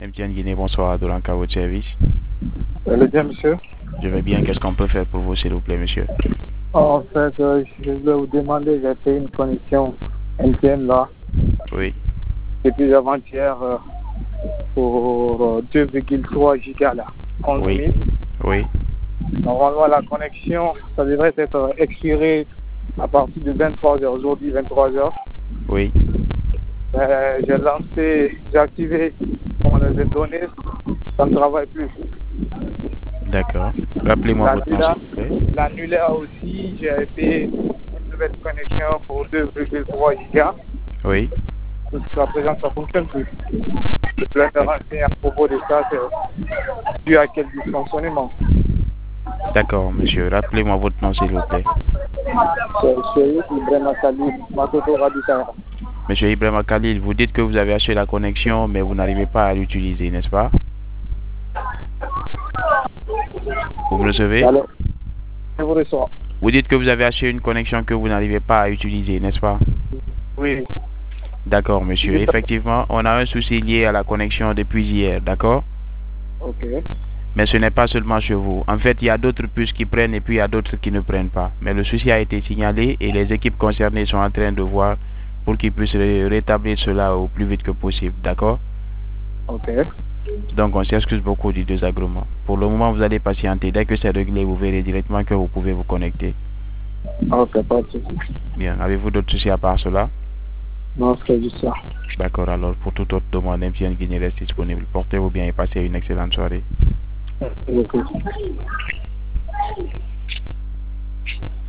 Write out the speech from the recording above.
MTN Guinée, bonsoir, Dolanka, votre service. Le bien, monsieur. Je vais bien, qu'est-ce qu'on peut faire pour vous, s'il vous plaît, monsieur? En fait, je voulais vous demander, j'ai fait une connexion MTN là, Oui, depuis avant-hier, pour 2,3 gigas là, 11 oui, 000. oui, Normalement, la connexion, ça devrait être expiré à partir de 23h, aujourd'hui 23h. oui. J'ai lancé, j'ai activé les données, ça ne travaille plus. D'accord. Rappelez-moi votre nom, s'il vous plaît. L'annulaire aussi, j'ai fait une nouvelle connexion pour 2,3 gigas. Oui, Jusqu'à présent, ça ne fonctionne plus. Je voulais me renseigner à propos de ça, c'est dû à quel dysfonctionnement. d'accord, monsieur. Rappelez-moi votre nom, s'il vous plaît. C'est Chéri Ibrahima Khalil, Matoto Radikara. Monsieur Ibrahim Khalil, vous dites que vous avez acheté la connexion, mais vous n'arrivez pas à l'utiliser, n'est-ce pas? Vous me recevez? Alors, je vous reçois. Vous dites que vous avez acheté une connexion que vous n'arrivez pas à utiliser, n'est-ce pas? Oui. D'accord, monsieur. Effectivement, on a un souci lié à la connexion depuis hier, d'accord? Ok. Mais ce n'est pas seulement chez vous. En fait, il y a d'autres puces qui prennent et puis il y a d'autres qui ne prennent pas. Mais le souci a été signalé et les équipes concernées sont en train de voir pour qu'ils puissent rétablir cela au plus vite que possible, d'accord? Ok. Donc on s'excuse beaucoup du désagrément. Pour le moment, vous allez patienter. Dès que c'est réglé, vous verrez directement que vous pouvez vous connecter. Ok, pas de souci. Bien. Avez-vous d'autres soucis à part cela? Non, c'est juste ça. D'accord. Alors, pour toute autre demande, MTN Guinée reste disponible. Portez-vous bien et passez une excellente soirée. Merci beaucoup.